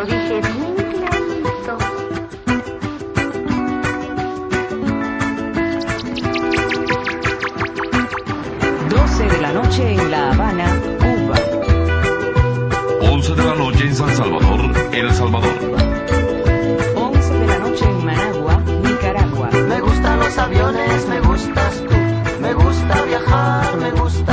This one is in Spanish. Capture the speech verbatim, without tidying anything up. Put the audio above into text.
lo dije bien clarito. doce de la noche en La Habana, Cuba. once de la noche en San Salvador, El Salvador. once de la noche en Managua, Nicaragua. Me gustan los aviones, me gustas tú. Me gusta viajar, me gusta